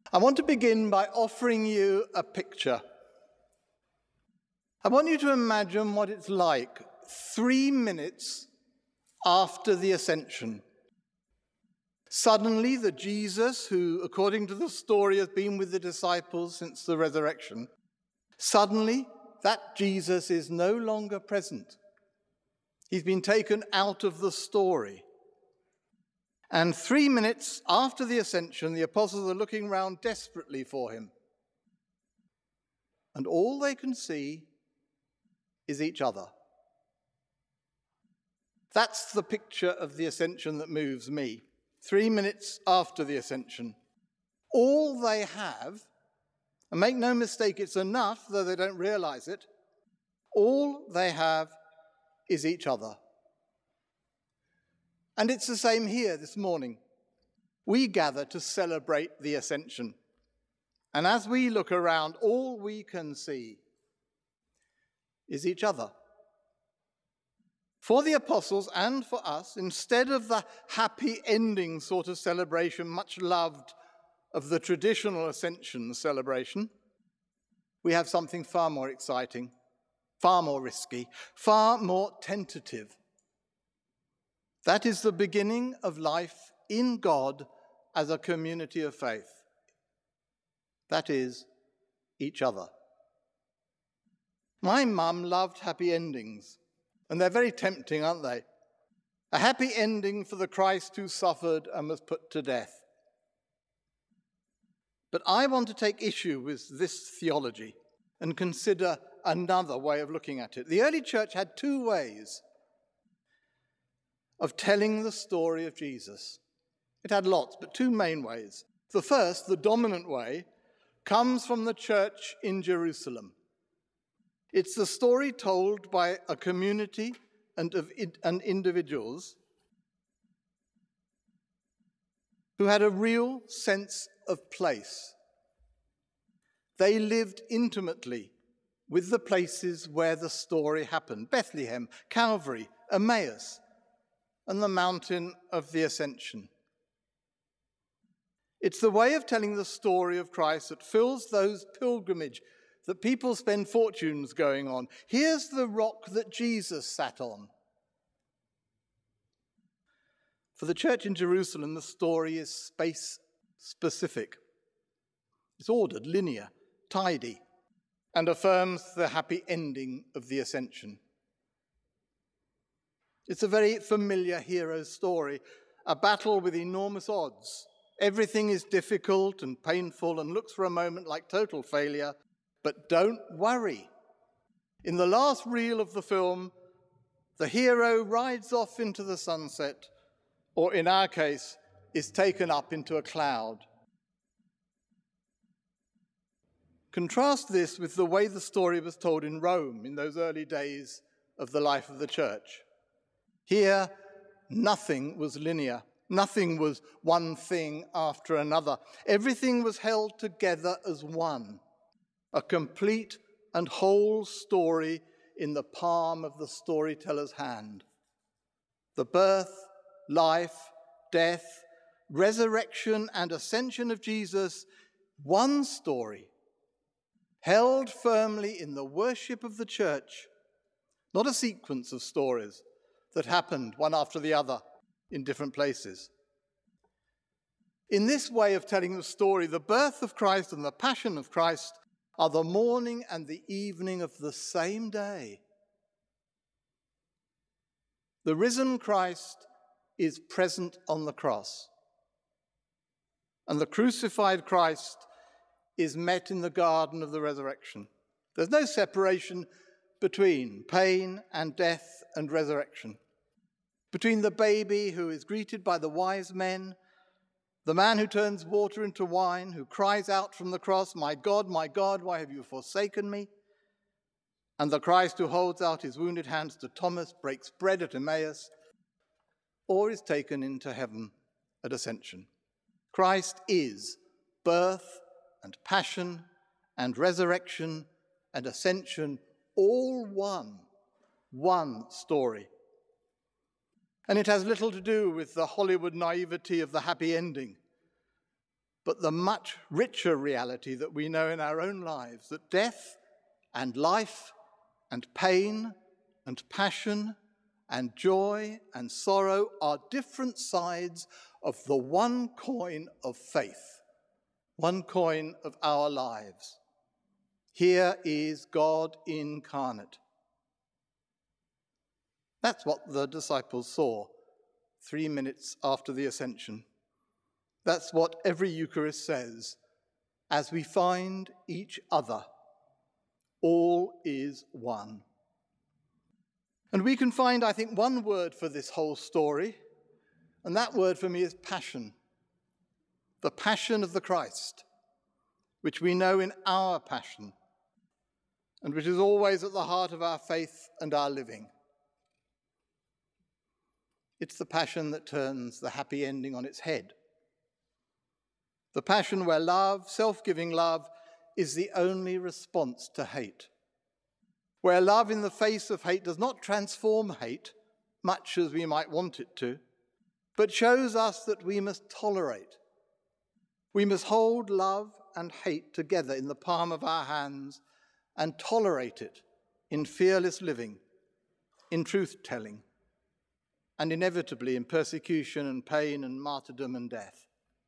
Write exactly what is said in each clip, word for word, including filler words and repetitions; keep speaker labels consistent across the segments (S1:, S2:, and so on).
S1: I want to begin by offering you a picture. I want you to imagine what it's like three minutes after the ascension. Suddenly, the Jesus who, according to the story, has been with the disciples since the resurrection, suddenly that Jesus is no longer present. He's been taken out of the story. And three minutes after the ascension, the apostles are looking round desperately for him. And all they can see is each other. That's the picture of the ascension that moves me. Three minutes after the ascension. All they have, and make no mistake, it's enough, though they don't realize it, all they have is each other. And it's the same here this morning. We gather to celebrate the ascension. And as we look around, all we can see is each other. For the apostles and for us, instead of the happy ending sort of celebration, much loved, of the traditional ascension celebration, we have something far more exciting, far more risky, far more tentative. That is the beginning of life in God as a community of faith. That is, each other. My mum loved happy endings, and they're very tempting, aren't they? A happy ending for the Christ who suffered and was put to death. But I want to take issue with this theology and consider another way of looking at it. The early church had two ways of telling the story of Jesus. It had lots, but two main ways. The first, the dominant way, comes from the church in Jerusalem. It's the story told by a community and of and individuals who had a real sense of place. They lived intimately with the places where the story happened: Bethlehem, Calvary, Emmaus, and the mountain of the Ascension. It's the way of telling the story of Christ that fills those pilgrimage that people spend fortunes going on. Here's the rock that Jesus sat on. For the church in Jerusalem, the story is space-specific. It's ordered, linear, tidy, and affirms the happy ending of the ascension. It's a very familiar hero story, a battle with enormous odds. Everything is difficult and painful and looks for a moment like total failure, but don't worry. In the last reel of the film, the hero rides off into the sunset, or in our case, is taken up into a cloud. Contrast this with the way the story was told in Rome in those early days of the life of the church. Here, nothing was linear. Nothing was one thing after another. Everything was held together as one, a complete and whole story in the palm of the storyteller's hand. The birth, life, death, resurrection, and ascension of Jesus, one story, held firmly in the worship of the church, not a sequence of stories that happened one after the other in different places. In this way of telling the story, the birth of Christ and the passion of Christ are the morning and the evening of the same day. The risen Christ is present on the cross, and the crucified Christ is met in the garden of the resurrection. There's no separation between pain and death and resurrection, between the baby who is greeted by the wise men, the man who turns water into wine, who cries out from the cross, "My God, my God, why have you forsaken me?" and the Christ who holds out his wounded hands to Thomas, breaks bread at Emmaus, or is taken into heaven at ascension. Christ is birth and passion and resurrection and ascension, all one, one story. And it has little to do with the Hollywood naivety of the happy ending. but the much richer reality that we know in our own lives, that death and life and pain and passion and joy and sorrow are different sides of the one coin of faith, one coin of our lives. Here is God incarnate. That's what the disciples saw three minutes after the ascension. That's what every Eucharist says. As we find each other, all is one. And we can find, I think, one word for this whole story, and that word for me is passion. The passion of the Christ, which we know in our passion, and which is always at the heart of our faith and our living. It's the passion that turns the happy ending on its head. The passion where love, self-giving love, is the only response to hate. Where love in the face of hate does not transform hate, much as we might want it to, but shows us that we must tolerate. We must hold love and hate together in the palm of our hands and tolerate it in fearless living, in truth-telling, and inevitably in persecution and pain and martyrdom and death.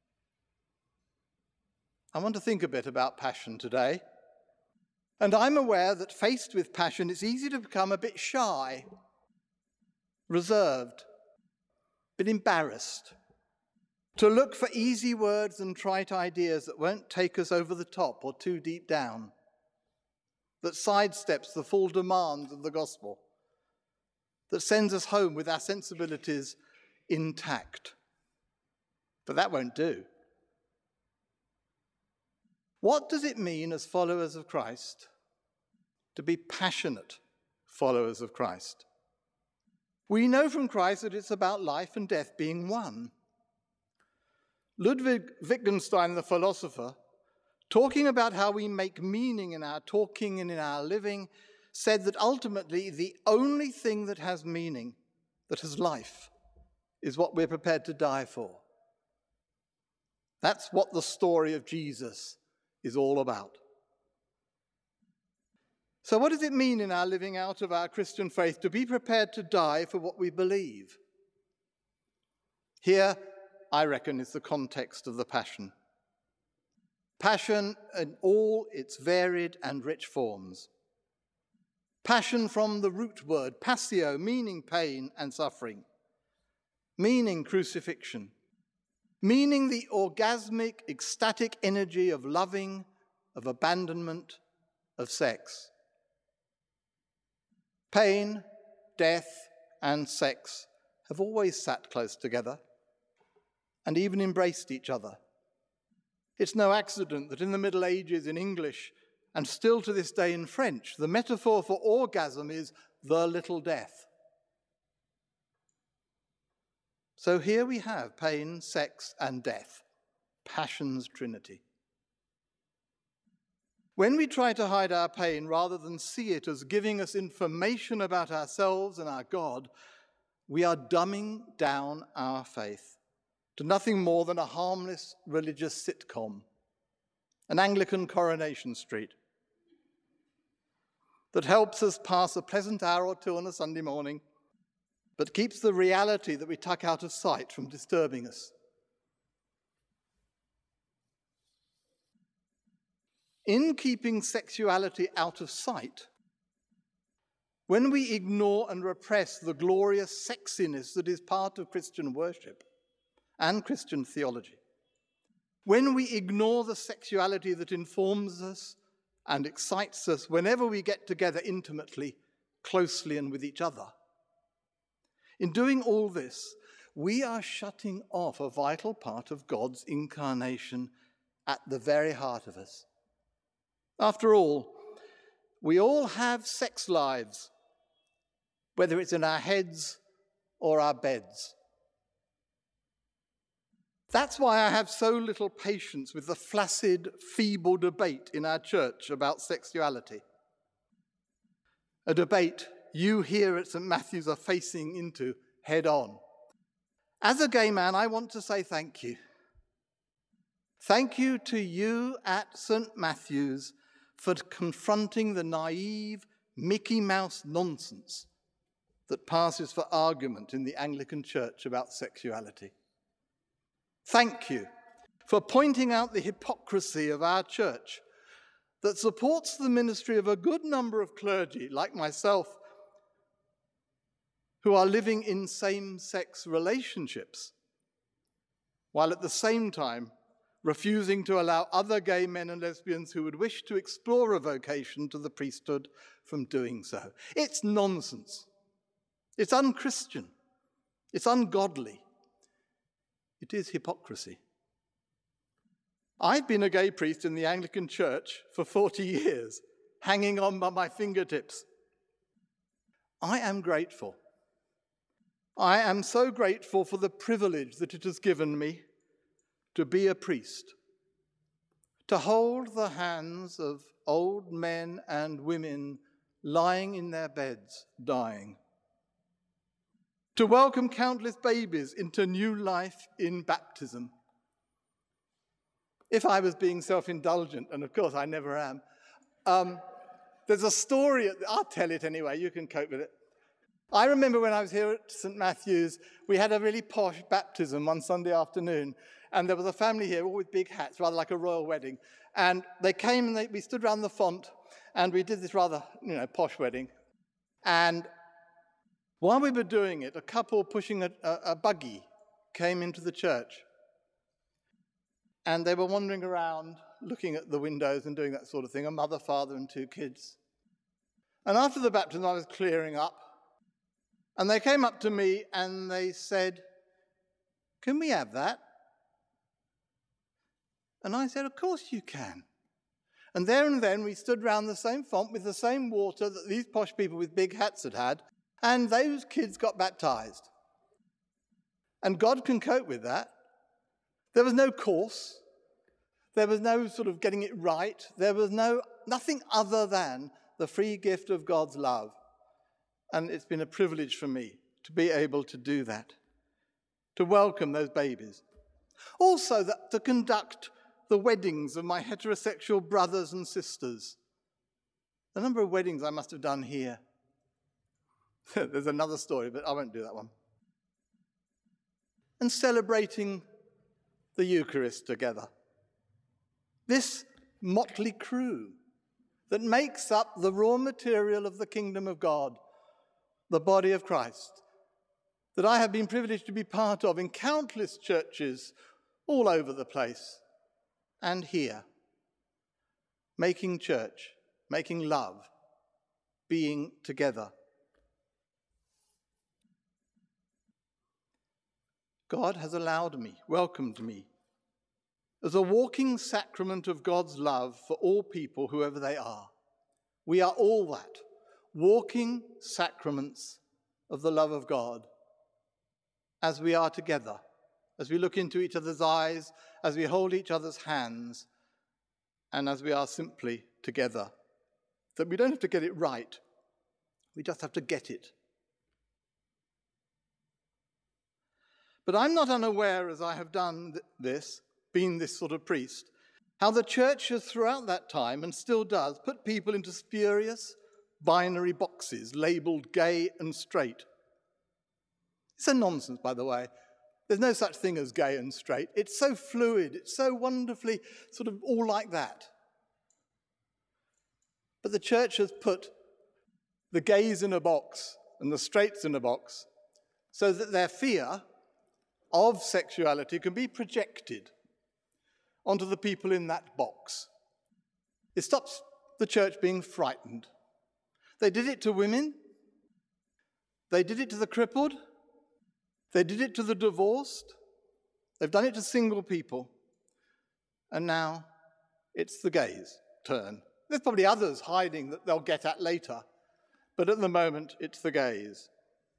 S1: I want to think a bit about passion today. And I'm aware that faced with passion, it's easy to become a bit shy, reserved, a bit embarrassed, to look for easy words and trite ideas that won't take us over the top or too deep down, that sidesteps the full demands of the gospel, that sends us home with our sensibilities intact. But that won't do. What does it mean as followers of Christ to be passionate followers of Christ? We know from Christ that it's about life and death being one. Ludwig Wittgenstein, the philosopher, talking about how we make meaning in our talking and in our living, said that ultimately the only thing that has meaning, that has life, is what we're prepared to die for. That's what the story of Jesus is all about. So what does it mean in our living out of our Christian faith to be prepared to die for what we believe? Here, I reckon, is the context of the passion. Passion in all its varied and rich forms. Passion from the root word, passio, meaning pain and suffering, meaning crucifixion, meaning the orgasmic, ecstatic energy of loving, of abandonment, of sex. Pain, death, and sex have always sat close together and even embraced each other. It's no accident that in the Middle Ages in English, and still to this day in French, the metaphor for orgasm is the little death. So here we have pain, sex, and death, passion's trinity. When we try to hide our pain rather than see it as giving us information about ourselves and our God, we are dumbing down our faith to nothing more than a harmless religious sitcom, an Anglican Coronation Street, that helps us pass a pleasant hour or two on a Sunday morning, but keeps the reality that we tuck out of sight from disturbing us. In keeping sexuality out of sight, when we ignore and repress the glorious sexiness that is part of Christian worship and Christian theology, when we ignore the sexuality that informs us and excites us whenever we get together intimately, closely, and with each other, in doing all this, we are shutting off a vital part of God's incarnation at the very heart of us. After all, we all have sex lives, whether it's in our heads or our beds. That's why I have so little patience with the flaccid, feeble debate in our church about sexuality. A debate you here at Saint Matthew's are facing into head on. As a gay man, I want to say thank you. Thank you to you at Saint Matthew's for confronting the naive Mickey Mouse nonsense that passes for argument in the Anglican Church about sexuality. Thank you for pointing out the hypocrisy of our church that supports the ministry of a good number of clergy, like myself, who are living in same-sex relationships, while at the same time refusing to allow other gay men and lesbians who would wish to explore a vocation to the priesthood from doing so. It's nonsense. It's unchristian. It's ungodly. It is hypocrisy. I've been a gay priest in the Anglican Church for forty years, hanging on by my fingertips. I am grateful. I am so grateful for the privilege that it has given me to be a priest, to hold the hands of old men and women lying in their beds, dying, to welcome countless babies into new life in baptism. If I was being self-indulgent, and of course I never am, um, there's a story, I'll tell it anyway, you can cope with it. I remember when I was here at Saint Matthew's, we had a really posh baptism one Sunday afternoon, and there was a family here, all with big hats, rather like a royal wedding. And they came and they, we stood around the font, and we did this rather, you know, posh wedding. And while we were doing it, a couple pushing a, a, a buggy came into the church. And they were wandering around, looking at the windows and doing that sort of thing, a mother, father, and two kids. And after the baptism, I was clearing up. And they came up to me and they said, "Can we have that?" And I said, "Of course you can." And there and then we stood round the same font with the same water that these posh people with big hats had had, and those kids got baptized. And God can cope with that. There was no course. There was no sort of getting it right. There was no nothing other than the free gift of God's love. And it's been a privilege for me to be able to do that, to welcome those babies. Also, that, to conduct the weddings of my heterosexual brothers and sisters. The number of weddings I must have done here. There's another story, but I won't do that one. And celebrating the Eucharist together. This motley crew that makes up the raw material of the kingdom of God, the body of Christ, that I have been privileged to be part of in countless churches all over the place and here, making church, making love, being together. God has allowed me, welcomed me, as a walking sacrament of God's love for all people, whoever they are. We are all that, walking sacraments of the love of God, as we are together, as we look into each other's eyes, as we hold each other's hands, and as we are simply together. That we don't have to get it right, we just have to get it. But I'm not unaware, as I have done this, been this sort of priest, how the church has throughout that time, and still does, put people into spurious, binary boxes labelled gay and straight. It's a nonsense, by the way. There's no such thing as gay and straight. It's so fluid, it's so wonderfully sort of all like that. But the church has put the gays in a box and the straights in a box so that their fear of sexuality can be projected onto the people in that box. It stops the church being frightened. They did it to women. They did it to the crippled. They did it to the divorced. They've done it to single people. And now it's the gays' turn. There's probably others hiding that they'll get at later. But at the moment, it's the gays.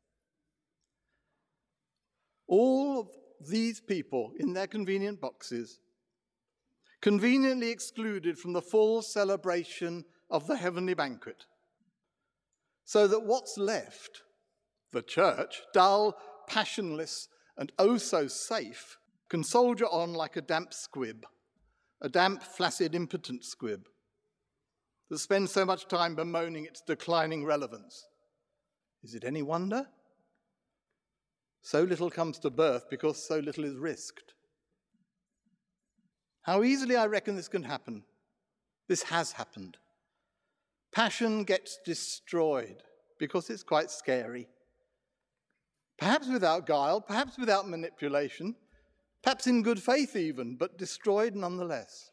S1: All of these people in their convenient boxes, conveniently excluded from the full celebration of the heavenly banquet, so that what's left, the church, dull, passionless, and oh so safe, can soldier on like a damp squib a damp, flaccid, impotent squib that spends so much time bemoaning its declining relevance. Is it any wonder? So little comes to birth because so little is risked. How easily I reckon this can happen. This has happened. Passion gets destroyed because it's quite scary. Perhaps without guile, perhaps without manipulation, perhaps in good faith even, but destroyed nonetheless.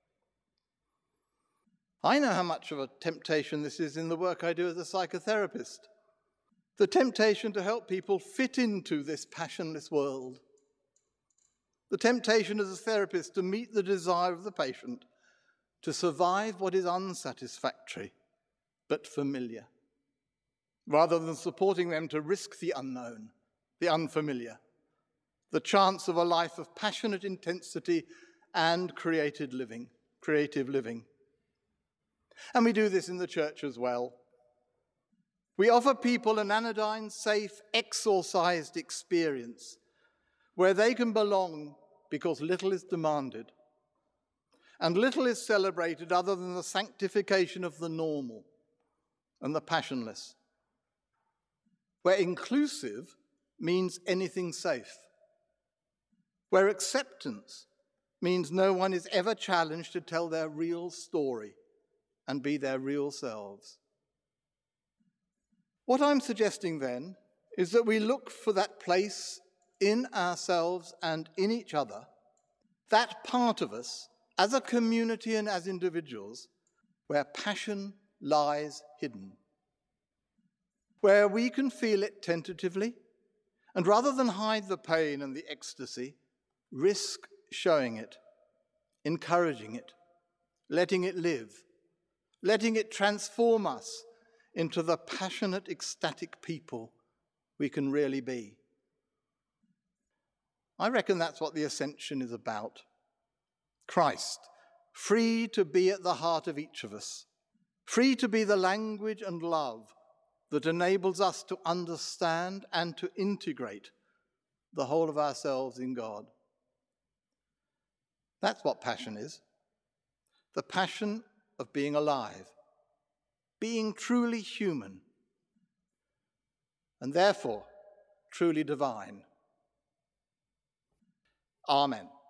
S1: I know how much of a temptation this is in the work I do as a psychotherapist. The temptation to help people fit into this passionless world. The temptation as a therapist to meet the desire of the patient to survive what is unsatisfactory but familiar, rather than supporting them to risk the unknown, the unfamiliar, the chance of a life of passionate intensity and creative living, creative living. And we do this in the church as well. We offer people an anodyne, safe, exorcised experience where they can belong because little is demanded and little is celebrated other than the sanctification of the normal and the passionless, where inclusive means anything safe, where acceptance means no one is ever challenged to tell their real story and be their real selves. What I'm suggesting then is that we look for that place in ourselves and in each other, that part of us as a community and as individuals where passion lies hidden, where we can feel it tentatively, and rather than hide the pain and the ecstasy, risk showing it, encouraging it, letting it live, letting it transform us into the passionate, ecstatic people we can really be. I reckon that's what the Ascension is about. Christ, free to be at the heart of each of us, free to be the language and love that enables us to understand and to integrate the whole of ourselves in God. That's what passion is. The passion of being alive, being truly human, and therefore truly divine. Amen.